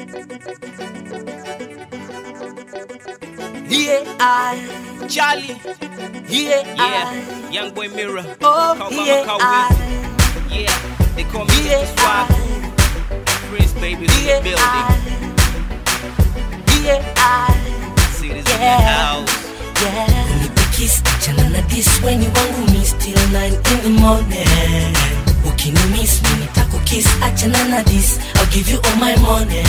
Charlie. Young boy Mirror. They call me Mr. Swag. Prince baby in the building. See this in the house. Kiss achana this when you want me still 9 in the morning. Ukini miss me nitaku kiss achana this. I'll give you all my money.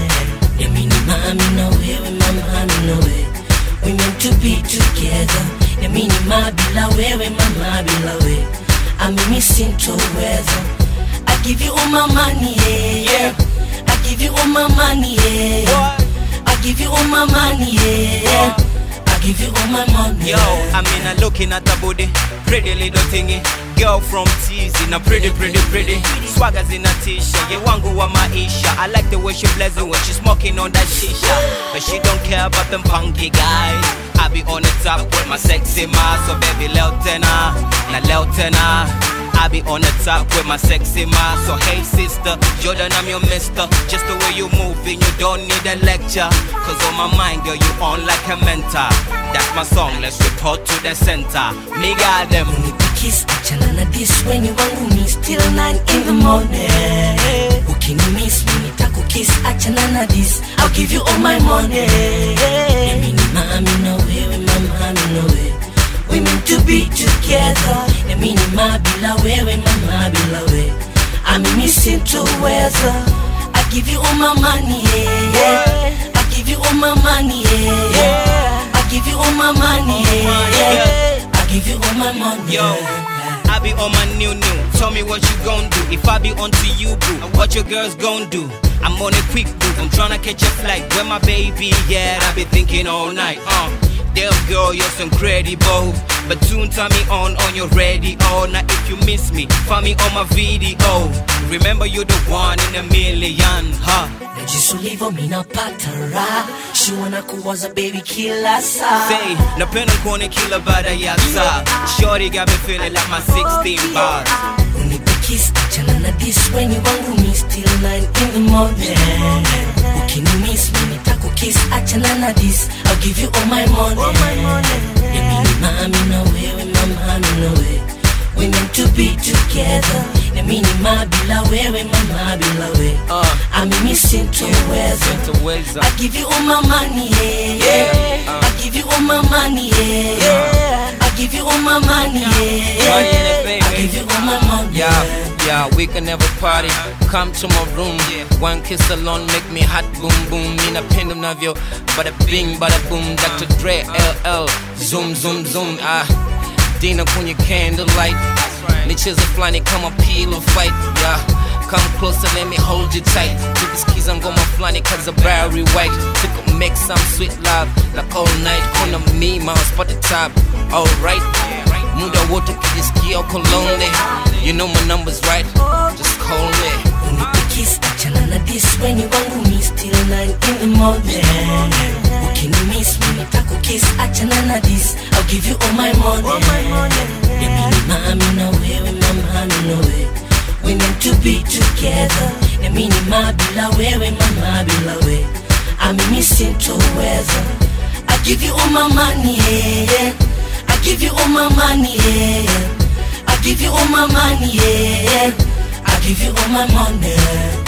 Yamini mami na wewe mama na wewe. We meant to be together. Yamini mabila wewe mama bila wewe. I'm missing to weather. I give you all my money, yeah. I give you all my money, yeah. I give you all my money, yeah. I give you all my money. Yo, I'm looking at the booty, pretty little thingy. Girl from Teasy, na pretty. Swaggers in a t-shirt, yeah, wangu wa maisha. I like the way she blessing when she's smoking on that shisha. But she don't care about them punky guys. I be on the top with my sexy ma. So baby, Leutena, na Leutena. I be on the top with my sexy ma. So hey sister, Jordan, I'm your mister. Just the way you moving, you don't need a lecture. Cause on my mind, girl, you on like a mentor. That's my song, let's report to the center. Me got them. Kiss achana this when you want me still 9 in the morning. Ukini miss me nitaku kiss achana this. I'll give you all my money. Yamini mami na wewe mama na wewe. We meant to be together. Yamini mabila wewe mama bila wewe. I'm missing to weather. I give you all my money, yeah. I give you all my money, yeah. I give you all my money, yeah. I give you all my money. Yo, I be on my new. Tell me what you gon' do. If I be onto you, boo, what your girls gon' do? I'm on a quick move. I'm tryna catch a flight. Where my baby, yeah, I be thinking all night. Damn girl, you're so incredible. But soon turn me on your radio. Now if you miss me, find me on my video. Remember you're the one in a million, huh? Najisulivo mina patara. She wanna kuwaza baby kila saa. Say, napenda kuone kila baada ya saa. Shorty got me feeling like my 16 bars. Kiss achana this when you want me still 9 in the morning. Ukini miss me nitaku kiss achana this. I'll give you all my money. Yamini mami na wewe mama na wewe. We meant to be together. Yamini mabila wewe mama bila wewe. I'm missing to weather. I give you all my money, yeah. I give you all my money, yeah. I give you all my money, yeah. I give you all my money. Yeah, we can never party. Come to my room. One kiss alone make me hot boom boom. Mina pendo navyo, bada bing bada boom. Dr. Dre LL, zoom zoom zoom. Dina kwenye candlelight. Nicheza flani kama pillow fight. Yeah, come closer, let me hold you tight. Tukisikiza ngoma flani kaza Barry White. Tuko make some sweet love like all night. Kuna me, my spot the top. Alright. Muda wote kijisikia uko lonely. You know my number's right, just call me. Kiss achana this when you want me still 9 in the morning. Ukini miss me nitaku kiss achana this. I'll give you all my money. Yamini mami na wewe mama na wewe. We meant to be together. Yamini mabila wewe mama bila wewe. I'm missing to weather. I give you all my money, yeah. I give you all my money, yeah. I give you all my money, yeah. I give you all my money.